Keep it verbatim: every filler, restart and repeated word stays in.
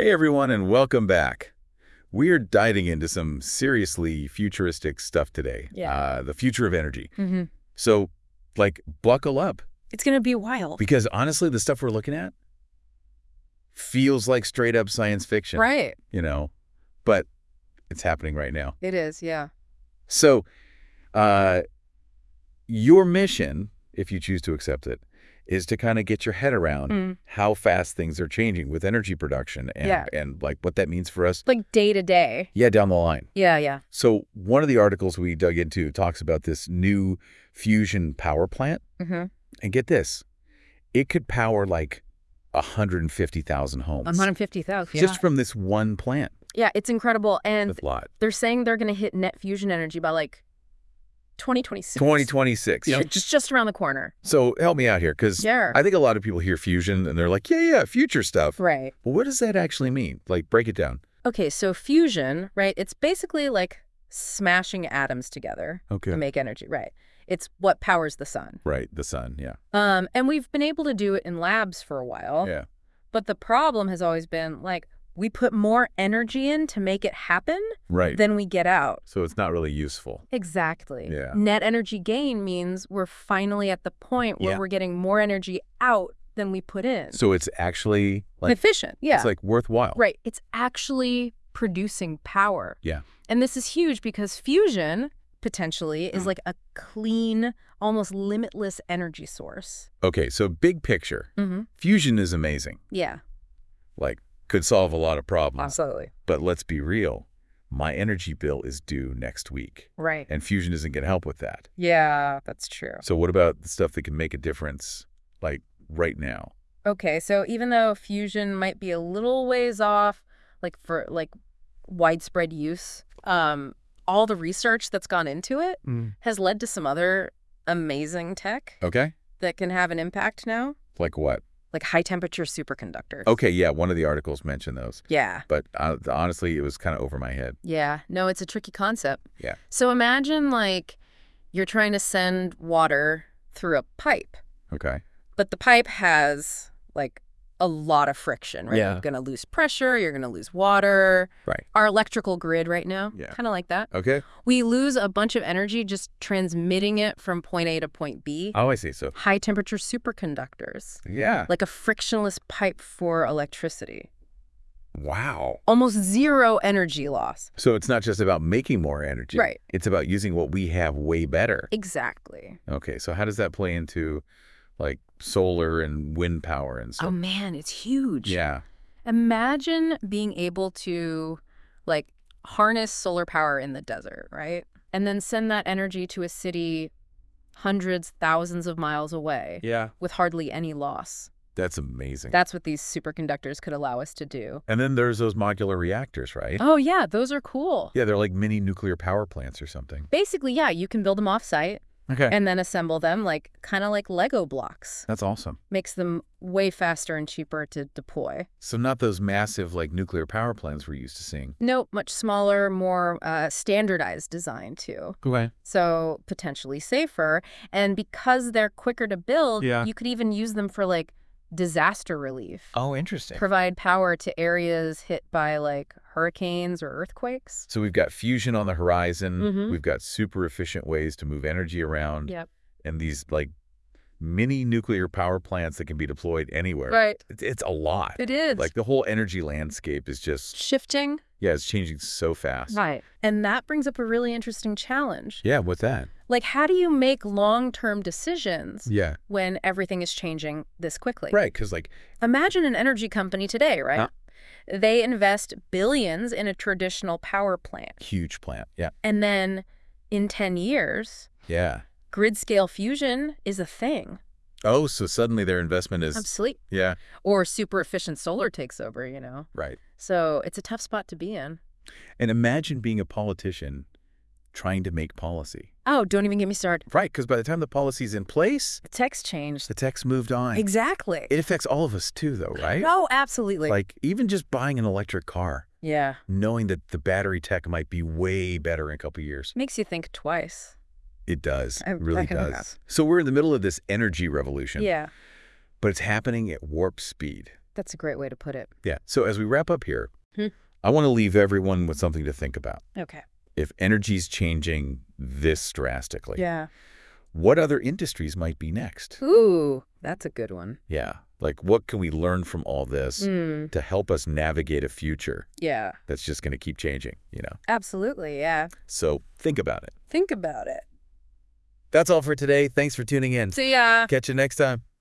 Hey everyone, and welcome back. We're diving into some seriously futuristic stuff today. Yeah. Uh, the future of energy. Mm-hmm. So, like, buckle up. It's going to be wild. Because honestly, the stuff we're looking at feels like straight up science fiction. Right. You know, but it's happening right now. It is, yeah. So, uh, your mission, if you choose to accept it, is to kind of get your head around Mm. how fast things are changing with energy production and, Yeah. and like what that means for us. Like day to day. Yeah, down the line. Yeah, yeah. So one of the articles we dug into talks about this new fusion power plant. Mm-hmm. And get this, it could power like one hundred fifty thousand homes. one hundred fifty thousand, yeah. Just from this one plant. Yeah, it's incredible. And That's a lot. they're saying they're going to hit net fusion energy by like twenty twenty-six. twenty twenty-six. Yeah, just, just around the corner. So help me out here, because Yeah. I think a lot of people hear fusion and they're like, yeah, yeah, future stuff. Right. Well, what does that actually mean? Like, break it down. Okay, so fusion, right, it's basically like smashing atoms together Okay. to make energy, right? It's what powers the sun. Right, the sun, yeah. Um, and we've been able to do it in labs for a while. Yeah. But the problem has always been, like, we put more energy in to make it happen Right. than we get out. So it's not really useful. Exactly. Yeah. Net energy gain means we're finally at the point where Yeah. we're getting more energy out than we put in. So it's actually like, Efficient, yeah. it's like worthwhile. Right. It's actually producing power. Yeah. And this is huge because fusion, potentially, is like a clean, almost limitless energy source. Okay, so big picture, Mm-hmm. fusion is amazing. Yeah. Like, could solve a lot of problems. Absolutely. But let's be real. My energy bill is due next week. Right. And fusion isn't going to help with that. Yeah, that's true. So what about the stuff that can make a difference, like, right now? Okay, so even though fusion might be a little ways off, like for like widespread use, um, all the research that's gone into it has led to some other amazing tech Okay. that can have an impact now, Like what? like high temperature superconductors. Okay, yeah, one of the articles mentioned those. Yeah. But uh, honestly, it was kind of over my head. Yeah. No, it's a tricky concept. Yeah. So imagine like you're trying to send water through a pipe, Okay. but the pipe has like a lot of friction, right? Yeah. You're going to lose pressure, you're going to lose water. Right. Our electrical grid right now, Yeah. kind of like that. Okay. We lose a bunch of energy just transmitting it from point A to point B. Oh, I see. So, High temperature superconductors, yeah. like a frictionless pipe for electricity. Wow. Almost zero energy loss. So it's not just about making more energy. Right. It's about using what we have way better. Exactly. Okay, so how does that play into, like, solar and wind power and stuff? Oh man, it's huge. Yeah. Imagine being able to like harness solar power in the desert, right? And then send that energy to a city hundreds, thousands of miles away Yeah. with hardly any loss. That's amazing. That's what these superconductors could allow us to do. And then there's those modular reactors, right? Oh yeah, those are cool. Yeah, they're like mini nuclear power plants or something. Basically, yeah, you can build them off-site Okay. and then assemble them like kind of like Lego blocks. That's awesome. Makes them way faster and cheaper to deploy. So not those massive, like, nuclear power plants we're used to seeing. Nope, much smaller, more uh, standardized design too. Okay. So potentially safer. And because they're quicker to build, Yeah. you could even use them for like disaster relief. Oh, interesting. Provide power to areas hit by like hurricanes or earthquakes. So we've got fusion on the horizon. Mhm. We've got super efficient ways to move energy around. Yep. And these, like, mini nuclear power plants that can be deployed anywhere. Right. It's, it's a lot. It is. Like, the whole energy landscape is just, Shifting. yeah, it's changing so fast. Right. And that brings up a really interesting challenge. Yeah, what's that? Like, how do you make long-term decisions Yeah. when everything is changing this quickly? Right, because, like, Imagine an energy company today, right? Huh? They invest billions in a traditional power plant. huge plant. Yeah. And then in ten years, Yeah. grid scale fusion is a thing. Oh, so suddenly their investment is, Obsolete. yeah, Or super efficient solar takes over, you know? right. So it's a tough spot to be in. And imagine being a politician trying to make policy. Oh, don't even get me started. Right, because by the time the policy's in place, The text changed. the tech's moved on. Exactly. It affects all of us too, though, right? No, absolutely. Like, even just buying an electric car, yeah. knowing that the battery tech might be way better in a couple of years. Makes you think twice. It does. I It really reckon does. that. So we're in the middle of this energy revolution. Yeah. But it's happening at warp speed. That's a great way to put it. Yeah. So as we wrap up here, Hmm. I want to leave everyone with something to think about. Okay. If energy's changing this drastically, Yeah. what other industries might be next? Ooh, that's a good one. Yeah. Like, what can we learn from all this Mm. to help us navigate a future Yeah. that's just going to keep changing, you know? Absolutely, yeah. So think about it. Think about it. That's all for today. Thanks for tuning in. See ya. Catch you next time.